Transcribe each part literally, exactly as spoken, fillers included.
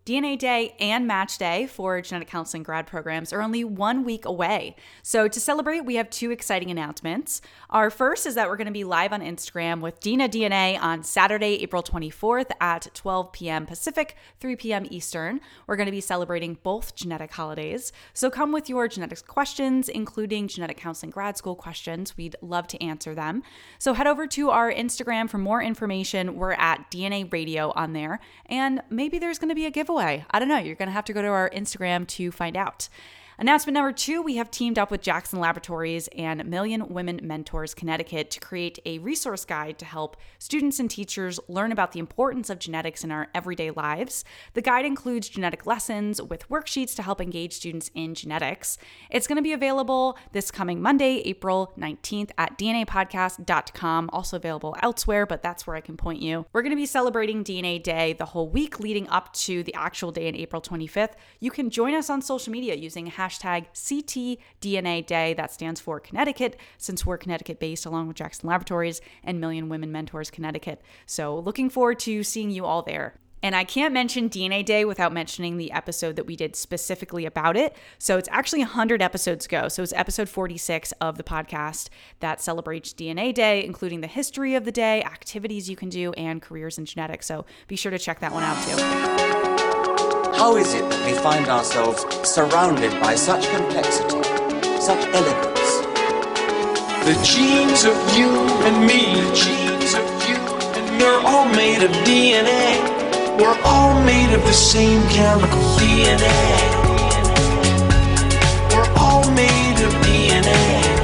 D N A Day and Match Day for genetic counseling grad programs are only one week away. So to celebrate, we have two exciting announcements. Our first is that we're going to be live on Instagram with Dina D N A on Saturday, April twenty-fourth at twelve p.m. Pacific, three p.m. Eastern. We're going to be celebrating both genetic holidays. So come with your genetics questions, including genetic counseling grad school questions. We'd love to answer them. So head over to our Instagram for more information. We're at D N A Radio on there, and maybe there's going to be a giveaway. I don't know. You're going to have to go to our Instagram to find out. Announcement number two, we have teamed up with Jackson Laboratories and Million Women Mentors Connecticut to create a resource guide to help students and teachers learn about the importance of genetics in our everyday lives. The guide includes genetic lessons with worksheets to help engage students in genetics. It's going to be available this coming Monday, April nineteenth at D N A podcast dot com, also available elsewhere, but that's where I can point you. We're going to be celebrating D N A Day the whole week leading up to the actual day on April twenty-fifth. You can join us on social media using hashtag Hashtag C T D N A Day. That stands for Connecticut, since we're Connecticut-based along with Jackson Laboratories and Million Women Mentors Connecticut. So looking forward to seeing you all there. And I can't mention D N A Day without mentioning the episode that we did specifically about it. So it's actually one hundred episodes ago. So it's episode forty-six of the podcast that celebrates D N A Day, including the history of the day, activities you can do, and careers in genetics. So be sure to check that one out too. How is it that we find ourselves surrounded by such complexity, such elegance? The genes of you and me, the genes of you and me, we're all made of D N A. We're all made of the same chemical D N A. We're all made of D N A.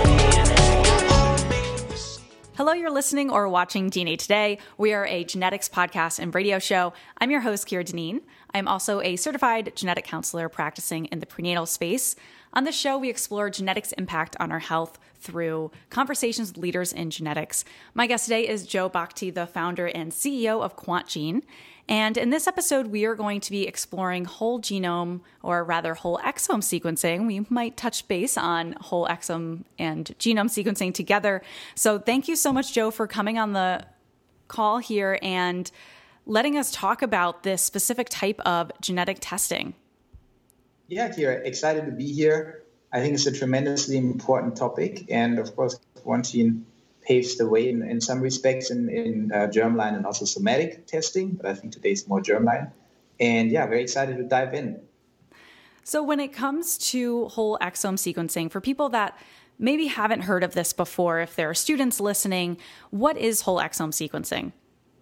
Hello, you're listening or watching D N A Today. We are a genetics podcast and radio show. I'm your host, Kira Deneen. I'm also a certified genetic counselor practicing in the prenatal space. On this show, we explore genetics' impact on our health through conversations with leaders in genetics. My guest today is Joe Bhakdi, the founder and C E O of QuantGene. And in this episode, we are going to be exploring whole genome, or rather whole exome sequencing. We might touch base on whole exome and genome sequencing together. So thank you so much, Joe, for coming on the call here and letting us talk about this specific type of genetic testing. Yeah, Kira, excited to be here. I think it's a tremendously important topic. And of course, QuantGene paves the way in, in some respects in, in uh, germline and also somatic testing. But I think today's more germline. And yeah, very excited to dive in. So when it comes to whole exome sequencing, for people that maybe haven't heard of this before, if there are students listening, what is whole exome sequencing?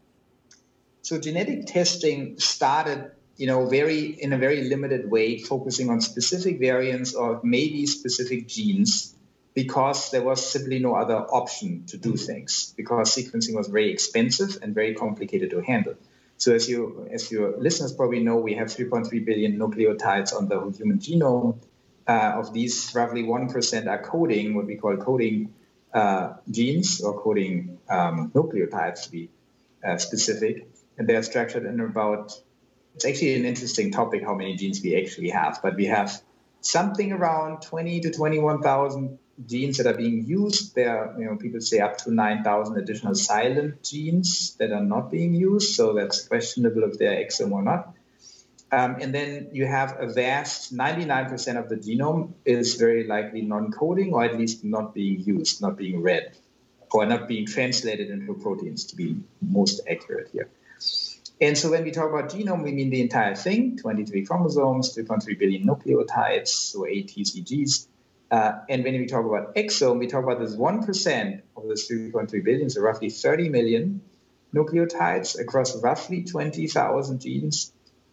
So genetic testing started, you know, very in a very limited way, focusing on specific variants or maybe specific genes, because there was simply no other option to do things, because sequencing was very expensive and very complicated to handle. So as you, as your listeners probably know, we have three point three billion nucleotides on the human genome. Uh, of these, roughly one percent are coding, what we call coding uh, genes or coding um, nucleotides to be uh, specific. And they are structured in about, it's actually an interesting topic how many genes we actually have, but we have something around twenty to twenty-one thousand genes that are being used. There are, you know, people say up to nine thousand additional silent genes that are not being used. So that's questionable if they're exome or not. Um, and then you have a vast ninety-nine percent of the genome is very likely non-coding, or at least not being used, not being read, or not being translated into proteins, to be most accurate here. And so when we talk about genome, we mean the entire thing, twenty-three chromosomes, three point three billion nucleotides, so eight T C Gs. Uh, and when we talk about exome, we talk about this one percent of this three point three billion, so roughly thirty million nucleotides across roughly twenty thousand genes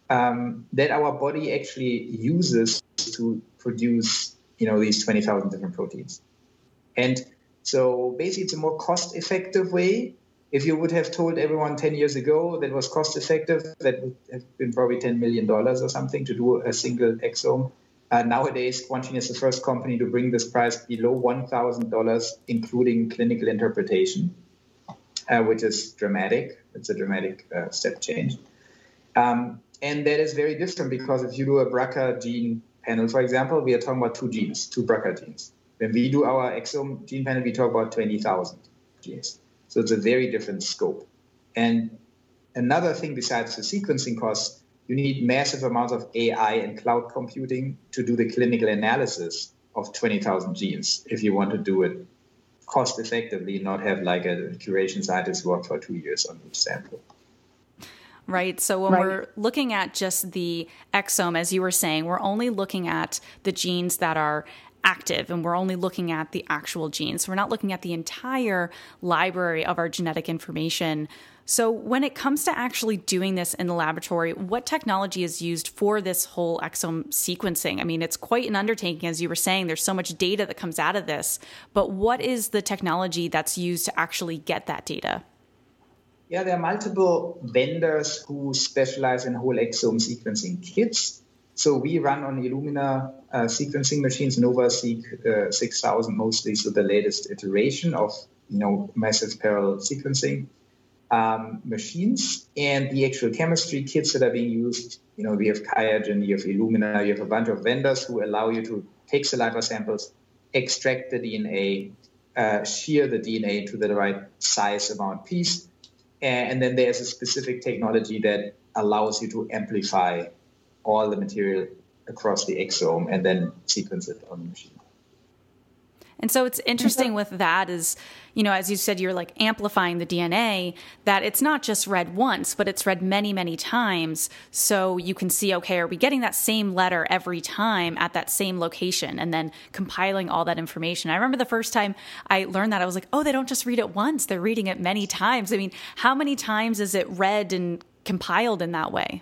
um, that our body actually uses to produce, you know, these twenty thousand different proteins. And so basically it's a more cost-effective way. If you would have told everyone ten years ago that was cost effective, that would have been probably ten million dollars or something to do a single exome. Uh, nowadays, QuantGene is the first company to bring this price below one thousand dollars, including clinical interpretation, uh, which is dramatic. It's a dramatic uh, step change. Um, and that is very different because if you do a B R C A gene panel, for example, we are talking about two genes, two B R C A genes. When we do our exome gene panel, we talk about twenty thousand genes. So it's a very different scope. And another thing besides the sequencing costs, you need massive amounts of A I and cloud computing to do the clinical analysis of twenty thousand genes if you want to do it cost effectively, not have like a curation scientist work for two years on each sample. Right. So when right. we're looking at just the exome, as you were saying, we're only looking at the genes that are active, and we're only looking at the actual genes. So we're not looking at the entire library of our genetic information. So when it comes to actually doing this in the laboratory, what technology is used for this whole exome sequencing? I mean, it's quite an undertaking, as you were saying. There's so much data that comes out of this. But what is the technology that's used to actually get that data? Yeah, there are multiple vendors who specialize in whole exome sequencing kits. So we run on Illumina uh, sequencing machines, NovaSeq uh, six thousand mostly, so the latest iteration of, you know, massive parallel sequencing um, machines. And the actual chemistry kits that are being used, you know, we have QIAGEN, you have Illumina, you have a bunch of vendors who allow you to take saliva samples, extract the D N A, uh, shear the D N A to the right size amount piece. And then there's a specific technology that allows you to amplify all the material across the exome and then sequence it on the machine. And so it's interesting with that is, you know, as you said, you're like amplifying the D N A, that it's not just read once, but it's read many, many times. So you can see, okay, are we getting that same letter every time at that same location, and then compiling all that information. I remember the first time I learned that, I was like, oh, they don't just read it once, they're reading it many times. I mean, how many times is it read and compiled in that way?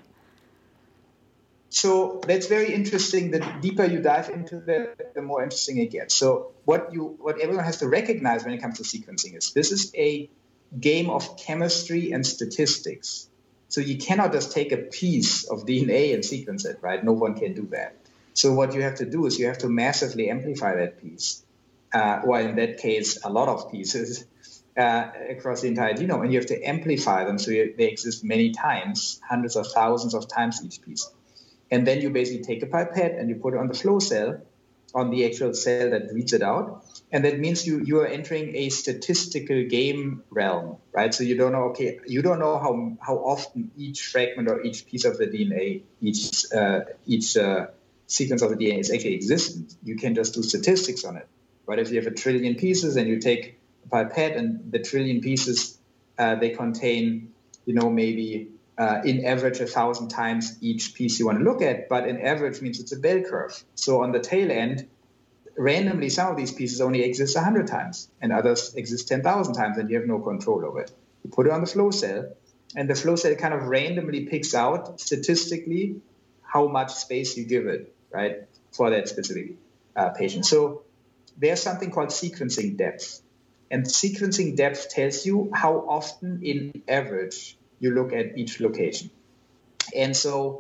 So that's very interesting. The deeper you dive into that, the more interesting it gets. So what you, what everyone has to recognize when it comes to sequencing is this is a game of chemistry and statistics. So you cannot just take a piece of D N A and sequence it, right? No one can do that. So what you have to do is you have to massively amplify that piece, uh, or in that case, a lot of pieces uh, across the entire genome, and you have to amplify them so you, they exist many times, hundreds of thousands of times each piece. And then you basically take a pipette and you put it on the flow cell, on the actual cell that reads it out. And that means you, you are entering a statistical game realm, right? So you don't know, okay, you don't know how how often each fragment or each piece of the D N A, each uh, each uh, sequence of the D N A is actually existent. You can just do statistics on it. But if you have a trillion pieces and you take a pipette and the trillion pieces, uh, they contain, you know, maybe Uh, in average, a thousand times each piece you want to look at, but in average means it's a bell curve. So on the tail end, randomly, some of these pieces only exist one hundred times, and others exist ten thousand times, and you have no control over it. You put it on the flow cell, and the flow cell kind of randomly picks out statistically how much space you give it, right, for that specific uh, patient. So there's something called sequencing depth. And sequencing depth tells you how often, in average, you look at each location. And so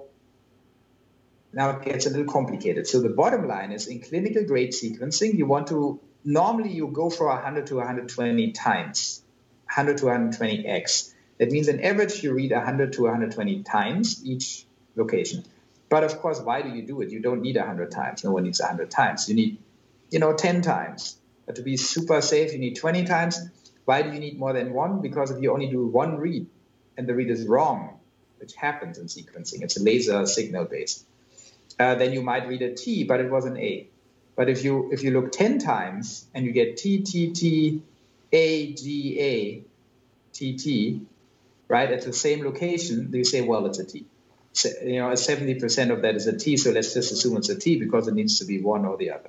now it gets a little complicated. So the bottom line is, in clinical grade sequencing, you want to, normally you go for one hundred to one hundred twenty times, one hundred to one hundred twenty x. That means on average you read one hundred to one hundred twenty times each location. But of course, why do you do it? You don't need one hundred times. No one needs one hundred times. You need, you know, ten times. But to be super safe, you need twenty times. Why do you need more than one? Because if you only do one read and the read is wrong, which happens in sequencing, it's a laser signal based, uh, then you might read a T, but it was an A. But if you if you look ten times and you get T, T, T, A, G, A, T, T, right, at the same location, you say, well, it's a T. So, you know, seventy percent of that is a T, so let's just assume it's a T because it needs to be one or the other.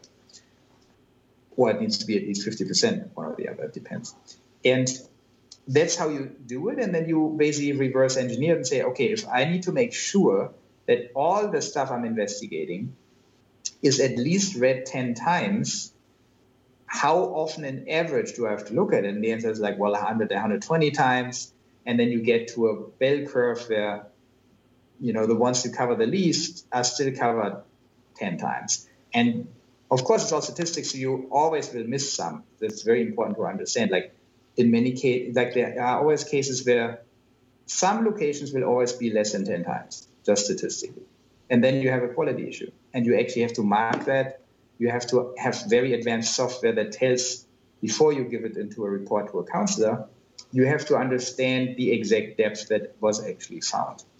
Or it needs to be at least fifty percent one or the other, it depends. And that's how you do it. And then you basically reverse engineer and say, okay, if I need to make sure that all the stuff I'm investigating is at least read ten times, how often in average do I have to look at it? And the answer is like, well, one hundred, one hundred twenty times. And then you get to a bell curve where, you know, the ones you cover the least are still covered ten times. And of course, it's all statistics, so you always will miss some. That's very important to understand. Like in many cases, like there are always cases where some locations will always be less than ten times, just statistically. And then you have a quality issue. And you actually have to mark that. You have to have very advanced software that tells, before you give it into a report to a counselor, you have to understand the exact depth that was actually found.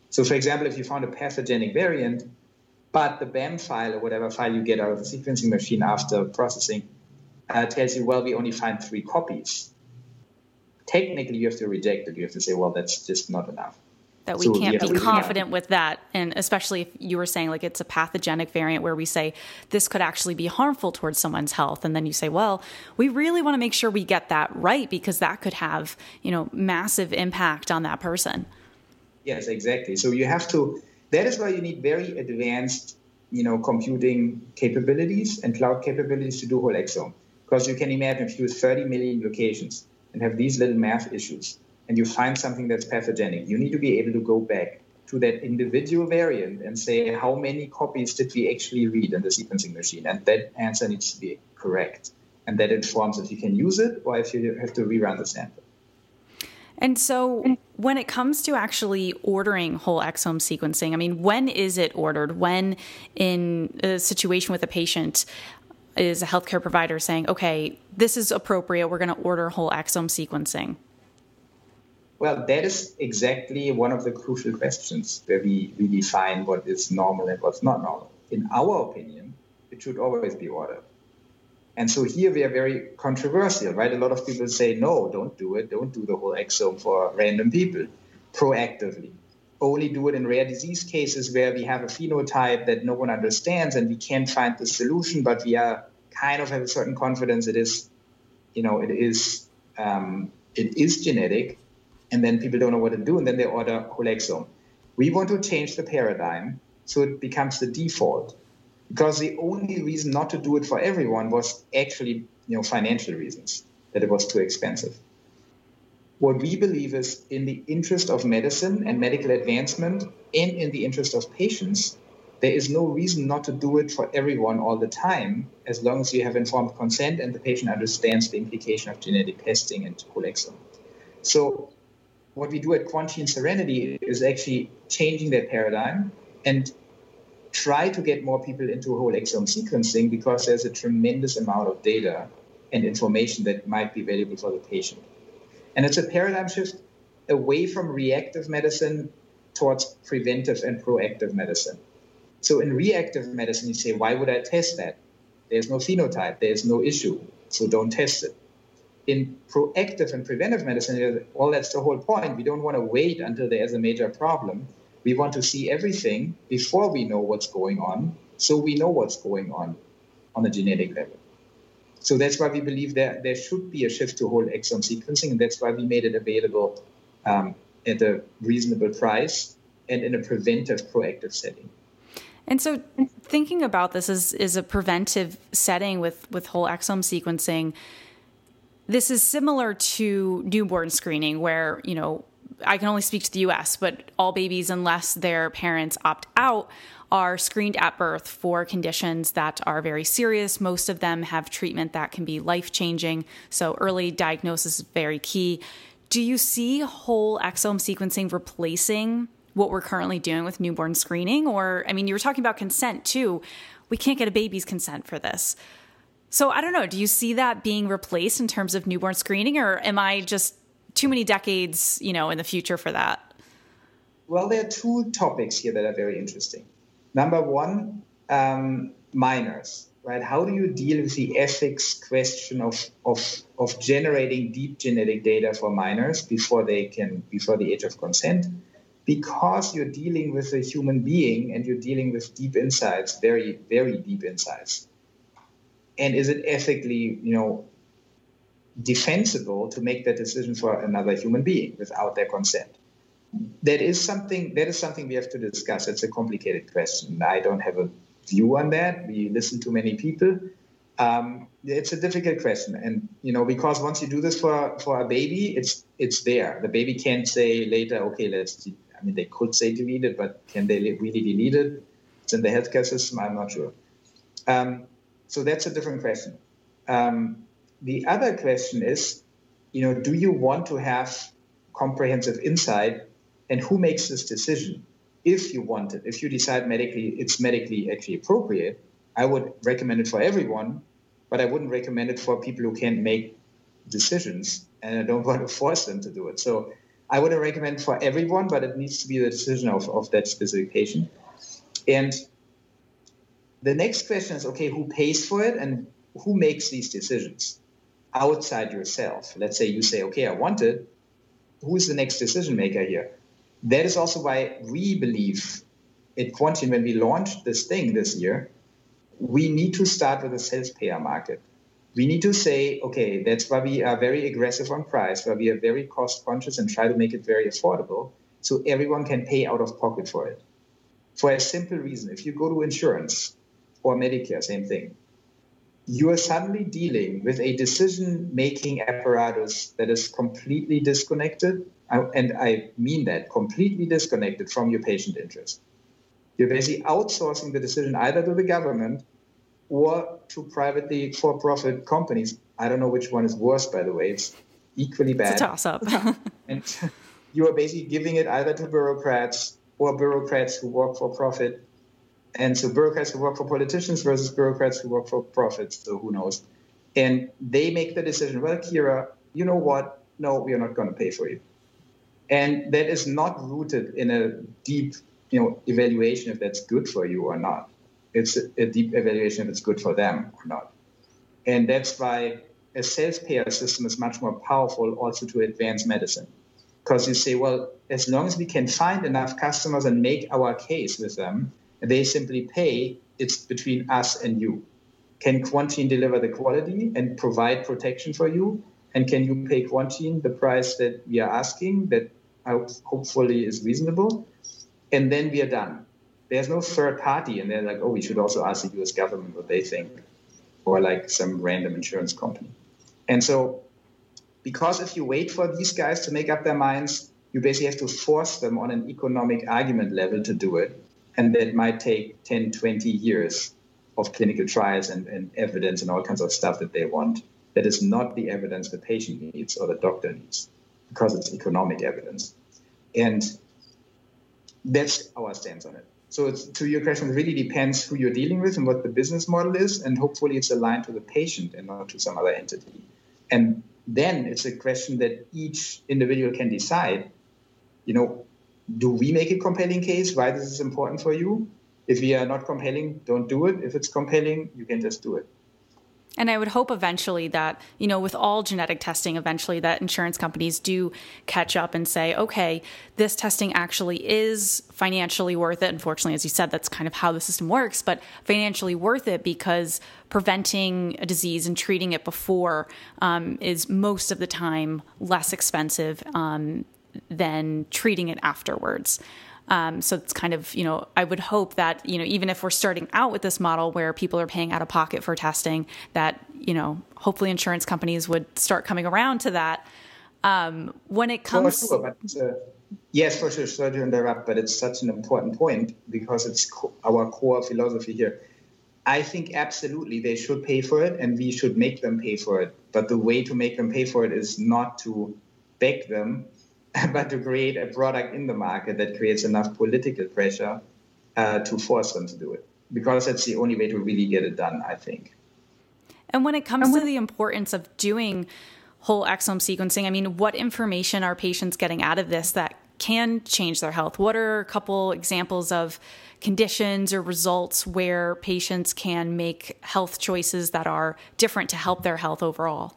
So for example, if you found a pathogenic variant, but the B A M file or whatever file you get out of the sequencing machine after processing uh, tells you, well, we only find three copies. Technically, you have to reject it. You have to say, well, that's just not enough. That we so, can't yeah, be confident yeah. with that. And especially if you were saying like it's a pathogenic variant where we say this could actually be harmful towards someone's health. And then you say, well, we really want to make sure we get that right because that could have, you know, massive impact on that person. Yes, exactly. So you have to, that is why you need very advanced, you know, computing capabilities and cloud capabilities to do whole exome. Because you can imagine if you use thirty million locations and have these little math issues, and you find something that's pathogenic, you need to be able to go back to that individual variant and say, how many copies did we actually read in the sequencing machine? And that answer needs to be correct. And that informs if you can use it or if you have to rerun the sample. And so when it comes to actually ordering whole exome sequencing, I mean, when is it ordered? When in a situation with a patient is a healthcare provider saying, okay, this is appropriate, we're going to order whole exome sequencing? Well, that is exactly one of the crucial questions where we, we define what is normal and what's not normal. In our opinion, it should always be ordered. And so here we are very controversial, right? A lot of people say, no, don't do it. Don't do the whole exome for random people proactively. Only do it in rare disease cases where we have a phenotype that no one understands and we can't find the solution, but we are kind of have a certain confidence it is, you know, it is, um, it is genetic. And then people don't know what to do, and then they order whole exome. We want to change the paradigm so it becomes the default, because the only reason not to do it for everyone was actually, you know, financial reasons, that it was too expensive. What we believe is in the interest of medicine and medical advancement and in the interest of patients, there is no reason not to do it for everyone all the time, as long as you have informed consent and the patient understands the implication of genetic testing and whole exome. So what we do at Quantgene Serenity is actually changing that paradigm and try to get more people into whole exome sequencing because there's a tremendous amount of data and information that might be valuable for the patient. And it's a paradigm shift away from reactive medicine towards preventive and proactive medicine. So in reactive medicine, you say, why would I test that? There's no phenotype, there's no issue, so don't test it. In proactive and preventive medicine, well, that's the whole point. We don't want to wait until there's a major problem. We want to see everything before we know what's going on, so we know what's going on on the genetic level. So that's why we believe that there should be a shift to whole exome sequencing, and that's why we made it available um, at a reasonable price and in a preventive, proactive setting. And so thinking about this as, as a preventive setting with, with whole exome sequencing, this is similar to newborn screening where, you know, I can only speak to the U S, but all babies, unless their parents opt out, are screened at birth for conditions that are very serious. Most of them have treatment that can be life-changing. So early diagnosis is very key. Do you see whole exome sequencing replacing what we're currently doing with newborn screening? Or, I mean, you were talking about consent too. We can't get a baby's consent for this. So I don't know, do you see that being replaced in terms of newborn screening, or am I just too many decades, you know, in the future for that? Well, there are two topics here that are very interesting. Number one, um, minors, right? How do you deal with the ethics question of, of, of generating deep genetic data for minors before they can, before the age of consent? Because you're dealing with a human being and you're dealing with deep insights, very, very deep insights. And is it ethically, you know, defensible to make that decision for another human being without their consent? That is something. That is something we have to discuss. It's a complicated question. I don't have a view on that. We listen to many people. Um, it's a difficult question, and you know, because once you do this for, for a baby, it's it's there. The baby can't say later, okay, let's. I mean, they could say delete it, but can they really delete it? It's in the healthcare system. I'm not sure. Um, So that's a different question. Um, the other question is, you know, do you want to have comprehensive insight, and who makes this decision? If you want it, if you decide medically it's medically actually appropriate, I would recommend it for everyone, but I wouldn't recommend it for people who can't make decisions, and I don't want to force them to do it. So I wouldn't recommend for everyone, but it needs to be the decision of, of that specific patient. And the next question is, okay, who pays for it and who makes these decisions outside yourself? Let's say you say, okay, I want it. Who's the next decision maker here? That is also why we believe at Quantian, when we launched this thing this year, we need to start with a self-payer market. We need to say, okay, that's why we are very aggressive on price, why we are very cost-conscious and try to make it very affordable so everyone can pay out of pocket for it. For a simple reason, if you go to insurance or Medicare, same thing, you are suddenly dealing with a decision-making apparatus that is completely disconnected, and I mean that, completely disconnected from your patient interest. You're basically outsourcing the decision either to the government or to privately for-profit companies. I don't know which one is worse, by the way. It's equally bad. It's a toss-up. And you are basically giving it either to bureaucrats or bureaucrats who work for profit. And so bureaucrats who work for politicians versus bureaucrats who work for profits, so who knows. And they make the decision, well, Kira, you know what? No, we are not going to pay for you. And that is not rooted in a deep, you know, evaluation if that's good for you or not. It's a, a deep evaluation if it's good for them or not. And that's why a self-payer system is much more powerful also to advance medicine. Because you say, well, as long as we can find enough customers and make our case with them, and they simply pay, it's between us and you. Can Quantian deliver the quality and provide protection for you? And can you pay Quantian the price that we are asking that hopefully is reasonable? And then we are done. There's no third party, and they're like, oh, we should also ask the U S government what they think, or like some random insurance company. And so, because if you wait for these guys to make up their minds, you basically have to force them on an economic argument level to do it. And that might take ten, twenty years of clinical trials and, and evidence and all kinds of stuff that they want. That is not the evidence the patient needs or the doctor needs, because it's economic evidence. And that's our stance on it. So it's, to your question, it really depends who you're dealing with and what the business model is, and hopefully it's aligned to the patient and not to some other entity. And then it's a question that each individual can decide, you know, do we make a compelling case why this is important for you? If we are not compelling, don't do it. If it's compelling, you can just do it. And I would hope eventually that, you know, with all genetic testing, eventually that insurance companies do catch up and say, okay, this testing actually is financially worth it. Unfortunately, as you said, that's kind of how the system works, but financially worth it because preventing a disease and treating it before um, is most of the time less expensive um, than treating it afterwards. Um, so it's kind of, you know, I would hope that, you know, even if we're starting out with this model where people are paying out of pocket for testing, that, you know, hopefully insurance companies would start coming around to that. Um, when it comes... For sure, but, uh, yes, for sure, sorry to interrupt, but it's such an important point because it's co- our core philosophy here. I think absolutely they should pay for it and we should make them pay for it. But the way to make them pay for it is not to beg them, but to create a product in the market that creates enough political pressure uh, to force them to do it. Because that's the only way to really get it done, I think. And when it comes when- to the importance of doing whole exome sequencing, I mean, what information are patients getting out of this that can change their health? What are a couple examples of conditions or results where patients can make health choices that are different to help their health overall?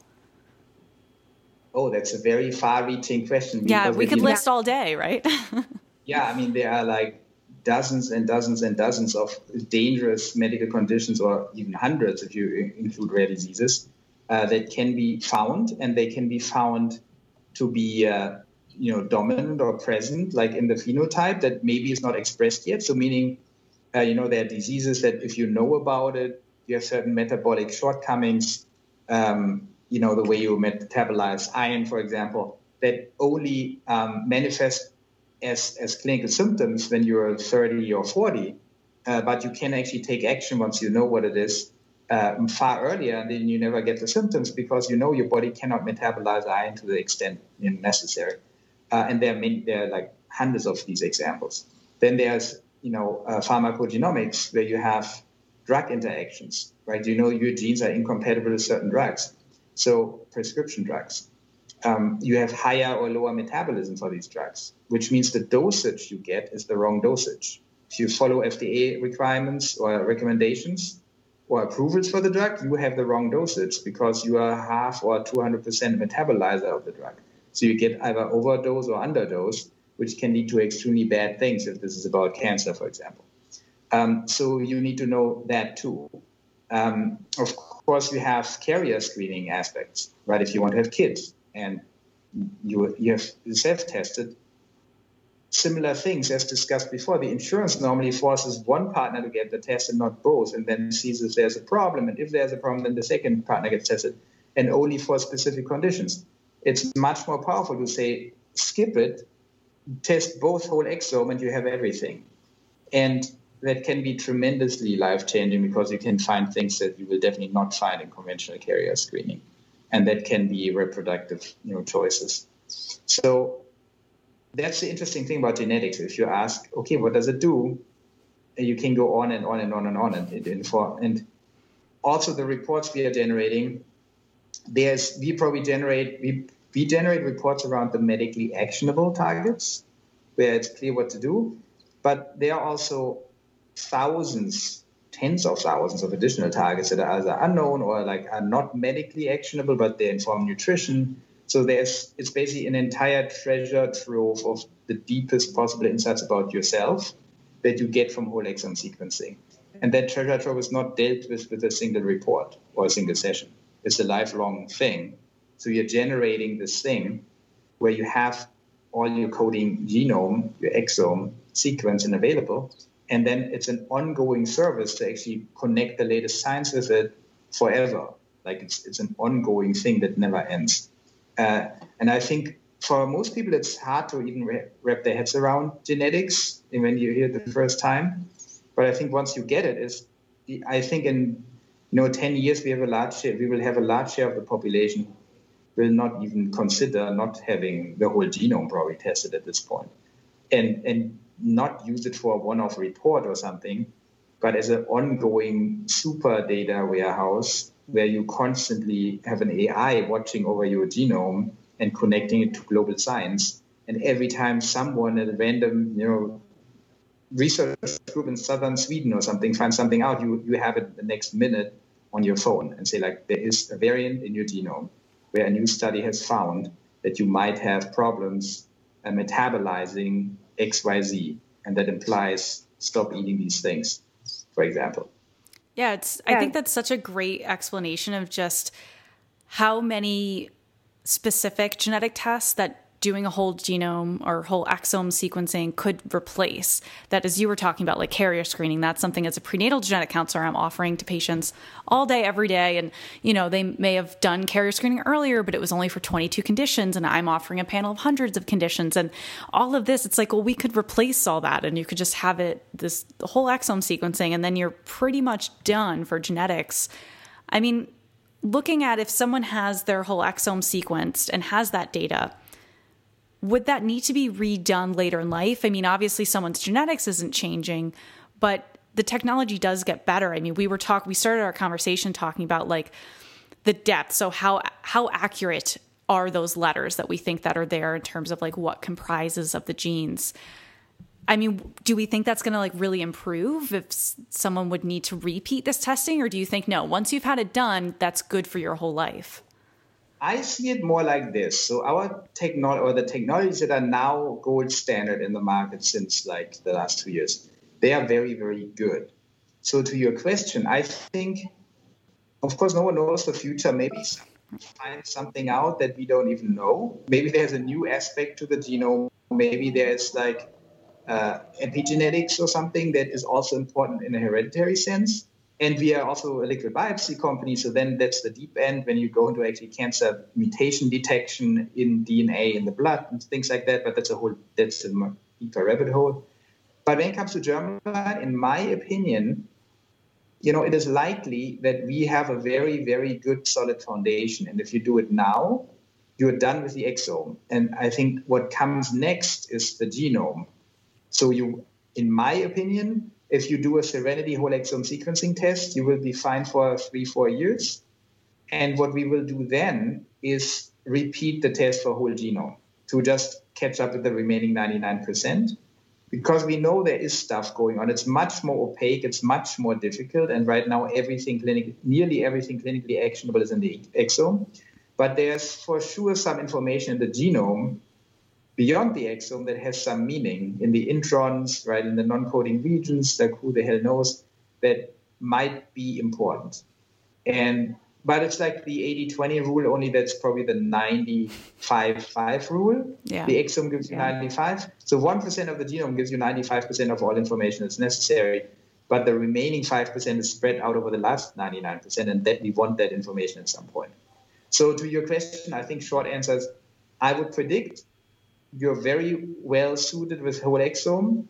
Oh, that's a very far-reaching question. Yeah, we could list all day, right? Yeah, I mean, there are like dozens and dozens and dozens of dangerous medical conditions, or even hundreds if you include rare diseases, uh, that can be found, and they can be found to be, uh, you know, dominant or present, like in the phenotype that maybe is not expressed yet. So meaning, uh, you know, there are diseases that if you know about it, you have certain metabolic shortcomings, um, you know, the way you metabolize iron, for example, that only um, manifest as, as clinical symptoms when you're thirty or forty, uh, but you can actually take action once you know what it is uh, far earlier, and then you never get the symptoms because you know your body cannot metabolize iron to the extent necessary. Uh, and there are many, there are like hundreds of these examples. Then there's, you know, uh, pharmacogenomics where you have drug interactions, right? You know your genes are incompatible with certain drugs. So prescription drugs. um, you have higher or lower metabolism for these drugs, which means the dosage you get is the wrong dosage. If you follow F D A requirements or recommendations or approvals for the drug, you have the wrong dosage because you are half or two hundred percent metabolizer of the drug. So you get either overdose or underdose, which can lead to extremely bad things if this is about cancer, for example. Um, so you need to know that too. Um, of course, you have carrier screening aspects, right? If you want to have kids and you, you have self-tested, similar things as discussed before. The insurance normally forces one partner to get the test and not both, and then sees if there's a problem. And if there's a problem, then the second partner gets tested, and only for specific conditions. It's much more powerful to say, skip it, test both whole exome, and you have everything. And that can be tremendously life-changing because you can find things that you will definitely not find in conventional carrier screening. And that can be reproductive, you know, choices. So that's the interesting thing about genetics. If you ask, okay, what does it do? You can go on and on and on and on. And, and, and also the reports we are generating, there's we probably generate we we generate reports around the medically actionable targets, where it's clear what to do. But there are also thousands, tens of thousands of additional targets that are either unknown or like are not medically actionable, but they inform nutrition. So there's it's basically an entire treasure trove of the deepest possible insights about yourself that you get from whole exome sequencing. And that treasure trove is not dealt with with a single report or a single session. It's a lifelong thing. So you're generating this thing where you have all your coding genome, your exome sequence and available, and then it's an ongoing service to actually connect the latest science with it forever. Like it's it's an ongoing thing that never ends. Uh, and I think for most people, it's hard to even wrap their heads around genetics when you hear it the first time. But I think once you get it, is I think in you know ten years we have a large share, we will have a large share of the population will not even consider not having the whole genome probably tested at this point, and and not use it for a one-off report or something, but as an ongoing super data warehouse where you constantly have an A I watching over your genome and connecting it to global science. And every time someone at a random, you know, research group in southern Sweden or something finds something out, you, you have it the next minute on your phone and say, like, there is a variant in your genome where a new study has found that you might have problems uh, metabolizing X Y Z. And that implies stop eating these things, for example. Yeah, it's. I think that's such a great explanation of just how many specific genetic tests that doing a whole genome or whole exome sequencing could replace. That, as you were talking about, like carrier screening, that's something as a prenatal genetic counselor I'm offering to patients all day, every day. And, you know, they may have done carrier screening earlier, but it was only for twenty-two conditions. And I'm offering a panel of hundreds of conditions. And all of this, it's like, well, we could replace all that. And you could just have it, this the whole exome sequencing, and then you're pretty much done for genetics. I mean, looking at if someone has their whole exome sequenced and has that data, would that need to be redone later in life? I mean, obviously someone's genetics isn't changing, but the technology does get better. I mean, we were talk, we started our conversation talking about like the depth. So how, how accurate are those letters that we think that are there in terms of like what comprises of the genes? I mean, do we think that's going to like really improve if s- someone would need to repeat this testing? Or do you think, no, once you've had it done, that's good for your whole life? I see it more like this. So our technology, or the technologies that are now gold standard in the market since like the last two years, they are very, very good. So to your question, I think, of course, no one knows the future. Maybe someone finds something out that we don't even know. Maybe there's a new aspect to the genome. Maybe there's like uh, epigenetics or something that is also important in a hereditary sense. And we are also a liquid biopsy company, so then that's the deep end when you go into actually cancer mutation detection in D N A in the blood and things like that. But that's a whole that's a deeper rabbit hole. But when it comes to germline, in my opinion, you know, it is likely that we have a very, very good solid foundation. And if you do it now, you're done with the exome. And I think what comes next is the genome. So you, in my opinion, if you do a Serenity whole exome sequencing test, you will be fine for three, four years. And what we will do then is repeat the test for whole genome to just catch up with the remaining ninety-nine percent. Because we know there is stuff going on. It's much more opaque. It's much more difficult. And right now, everything clinic, nearly everything clinically actionable is in the exome. But there's for sure some information in the genome beyond the exome that has some meaning in the introns, right, in the non-coding regions, like who the hell knows, that might be important. And but it's like the eighty twenty rule, only that's probably the ninety-five five rule. Yeah. The exome gives you yeah. ninety-five. So one percent of the genome gives you ninety-five percent of all information that's necessary. But the remaining five percent is spread out over the last ninety-nine percent, and that we want that information at some point. So to your question, I think short answer is I would predict you're very well suited with whole exome.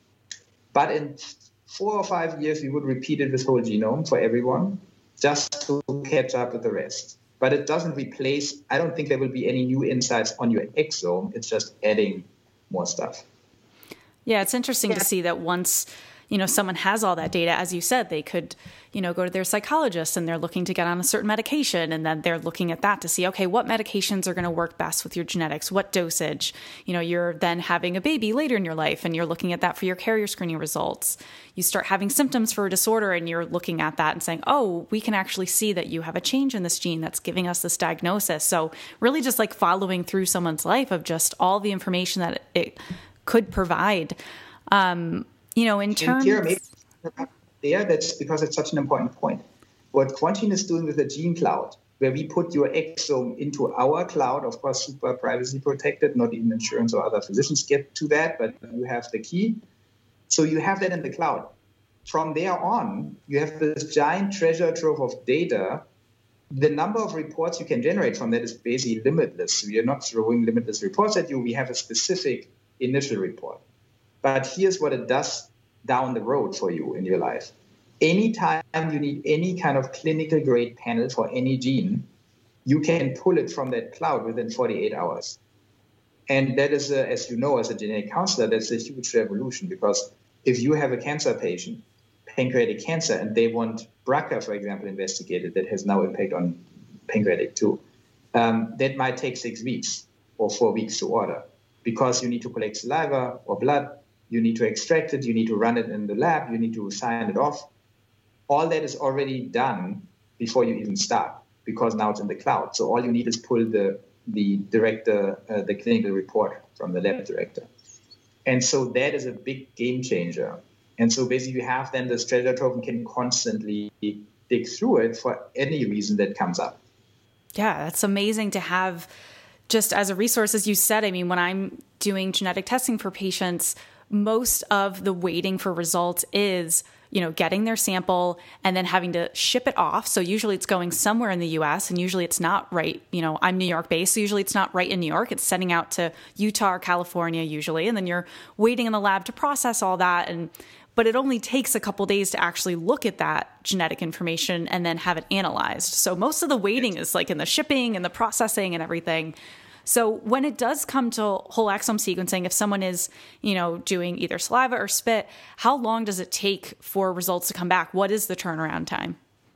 But in four or five years, we would repeat it with whole genome for everyone, just to catch up with the rest. But it doesn't replace, I don't think there will be any new insights on your exome. It's just adding more stuff. Yeah, it's interesting yeah. to see that once, you know, someone has all that data, as you said, they could, you know, go to their psychologist and they're looking to get on a certain medication. And then they're looking at that to see, okay, what medications are going to work best with your genetics? What dosage? You know, you're then having a baby later in your life and you're looking at that for your carrier screening results. You start having symptoms for a disorder and you're looking at that and saying, oh, we can actually see that you have a change in this gene that's giving us this diagnosis. So really just like following through someone's life of just all the information that it could provide. Um, you know, in terms... There, that's because it's such an important point. What Quantinuum is doing with the gene cloud, where we put your exome into our cloud, of course, super privacy protected, not even insurance or other physicians get to that, but you have the key. So you have that in the cloud. From there on, you have this giant treasure trove of data. The number of reports you can generate from that is basically limitless. We are not throwing limitless reports at you. We have a specific initial report. But here's what it does down the road for you in your life. Anytime you need any kind of clinical grade panel for any gene, you can pull it from that cloud within forty-eight hours. And that is, a, as you know, as a genetic counselor, that's a huge revolution, because if you have a cancer patient, pancreatic cancer, and they want B R C A, for example, investigated, that has now impact on pancreatic too, um, that might take six weeks or four weeks to order, because you need to collect saliva or blood. You need to extract it, you need to run it in the lab, you need to sign it off. All that is already done before you even start, because now it's in the cloud. So all you need is pull the, the director, uh, the clinical report from the lab director. And so that is a big game changer. And so basically you have then this treasure trove and can constantly dig through it for any reason that comes up. Yeah, that's amazing to have just as a resource. As you said, I mean, when I'm doing genetic testing for patients, most of the waiting for results is, you know, getting their sample and then having to ship it off. So usually it's going somewhere in the U S and usually it's not right. You know, I'm New York based, so usually it's not right in New York. It's sending out to Utah or California usually. And then you're waiting in the lab to process all that. And, but it only takes a couple days to actually look at that genetic information and then have it analyzed. So most of the waiting is like in the shipping and the processing and everything. So when it does come to whole exome sequencing, if someone is, you know, doing either saliva or spit, how long does it take for results to come back? What is the turnaround time?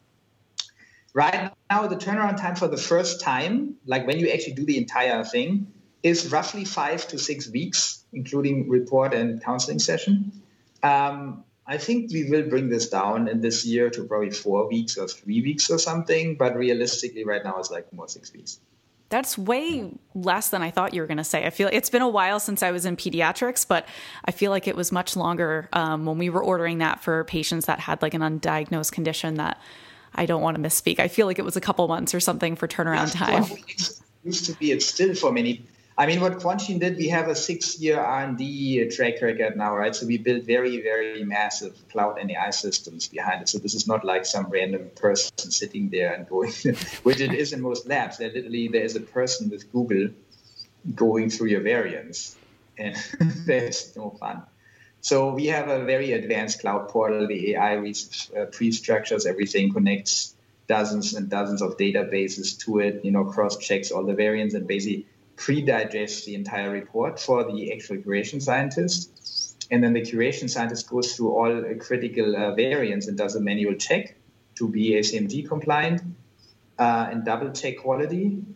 Right now, the turnaround time for the first time, like when you actually do the entire thing, is roughly five to six weeks, including report and counseling session. Um, I think we will bring this down in this year to probably four weeks or three weeks or something. But realistically, right now, it's like more six weeks. That's way less than I thought you were going to say. I feel it's been a while since I was in pediatrics, but I feel like it was much longer um, when we were ordering that for patients that had like an undiagnosed condition that I don't want to misspeak. I feel like it was a couple months or something for turnaround time. It used to be, it's still for many. I mean, what Quantinuum did, we have a six-year R and D track record now, right? So we built very, very massive cloud N A I systems behind it. So this is not like some random person sitting there and going, which it is in most labs. There literally, there is a person with Google going through your variants, and that's no fun. So we have a very advanced cloud portal. The A I uh, pre-structures everything, connects dozens and dozens of databases to it, you know, cross-checks all the variants, and basically pre-digest the entire report for the actual curation scientist. And then the curation scientist goes through all uh, critical uh, variants and does a manual check to be A C M G compliant uh, and double check quality.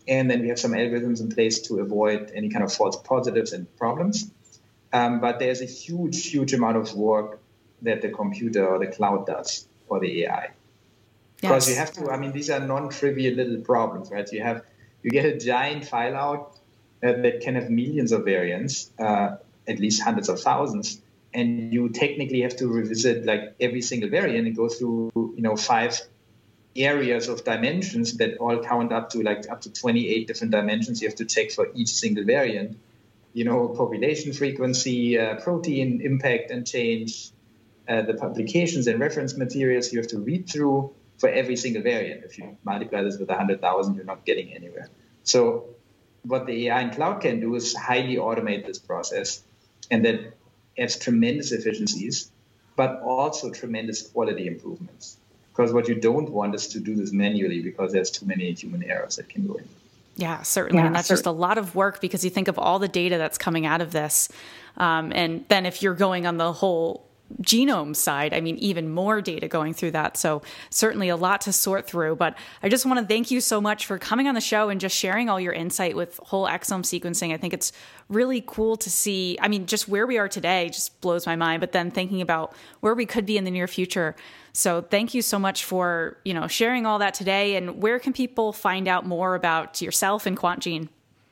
And then we have some algorithms in place to avoid any kind of false positives and problems. Um, but there's a huge, huge amount of work that the computer or the cloud does for the A I. Because yes. you have to, I mean, these are non-trivial little problems, right? You have, you get a giant file out uh, that can have millions of variants, uh, at least hundreds of thousands. And you technically have to revisit like every single variant and go through, you know, five areas of dimensions that all count up to like up to twenty-eight different dimensions you have to check for each single variant. You know, population frequency, uh, protein impact and change, uh, the publications and reference materials you have to read through for every single variant. If you multiply this with one hundred thousand, you're not getting anywhere. So what the A I and cloud can do is highly automate this process, and that adds tremendous efficiencies, but also tremendous quality improvements. Because what you don't want is to do this manually, because there's too many human errors that can go in. Yeah, certainly. Yeah, and that's cer- just a lot of work, because you think of all the data that's coming out of this. Um, and then if you're going on the whole genome side, I mean, even more data going through that. So certainly a lot to sort through. But I just want to thank you so much for coming on the show and just sharing all your insight with whole exome sequencing. I think it's really cool to see. I mean, just where we are today just blows my mind. But then thinking about where we could be in the near future. So thank you so much for, you know, sharing all that today. And where can people find out more about yourself and QuantGene?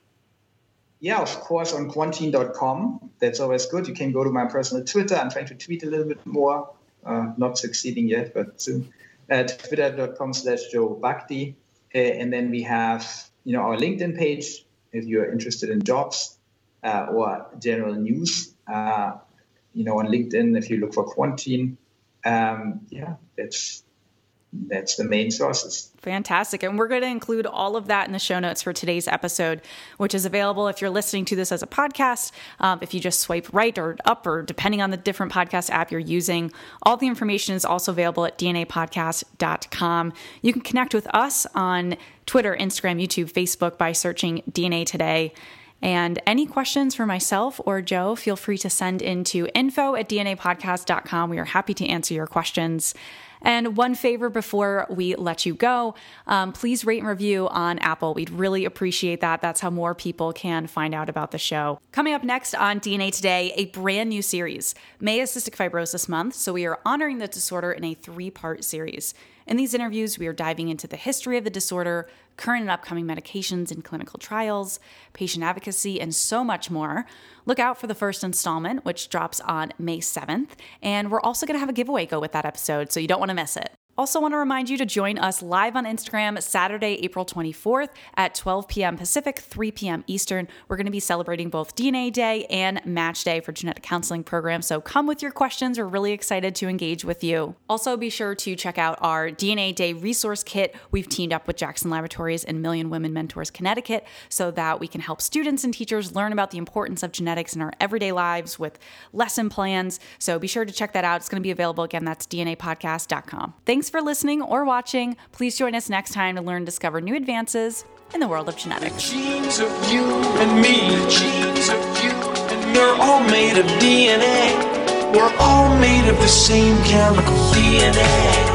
Yeah, of course, on quantgene dot com. That's always good. You can go to my personal Twitter. I'm trying to tweet a little bit more. Uh, not succeeding yet, but soon. Uh, twitter dot com slash Joe Bhakdi. Uh, and then we have, you know, our LinkedIn page if you're interested in jobs uh, or general news. Uh, you know, on LinkedIn, if you look for QuantGene. Um, yeah, that's that's the main sources. Fantastic. And we're going to include all of that in the show notes for today's episode, which is available if you're listening to this as a podcast. Um, if you just swipe right or up, or depending on the different podcast app you're using, all the information is also available at d n a podcast dot com. You can connect with us on Twitter, Instagram, YouTube, Facebook by searching D N A Today. And any questions for myself or Joe, feel free to send into info at d n a podcast dot com. We are happy to answer your questions. And one favor before we let you go, um, please rate and review on Apple. We'd really appreciate that. That's how more people can find out about the show. Coming up next on D N A Today, a brand new series, May is Cystic Fibrosis Month, so we are honoring the disorder in a three-part series. In these interviews, we are diving into the history of the disorder, current and upcoming medications and clinical trials, patient advocacy, and so much more. Look out for the first installment, which drops on May seventh. And we're also going to have a giveaway go with that episode, so you don't want to miss it. Also want to remind you to join us live on Instagram Saturday, April twenty-fourth at twelve p.m. Pacific, three p.m. Eastern. We're going to be celebrating both D N A Day and Match Day for genetic counseling programs. So come with your questions. We're really excited to engage with you. Also, be sure to check out our D N A Day resource kit. We've teamed up with Jackson Laboratories and Million Women Mentors Connecticut so that we can help students and teachers learn about the importance of genetics in our everyday lives with lesson plans. So be sure to check that out. It's going to be available. Again, that's d n a podcast dot com. Thanks for listening or watching. Please join us next time to learn and discover new advances in the world of genetics. The genes of you and me, the genes of you and they're all made of D N A. We're all made of the same chemical D N A.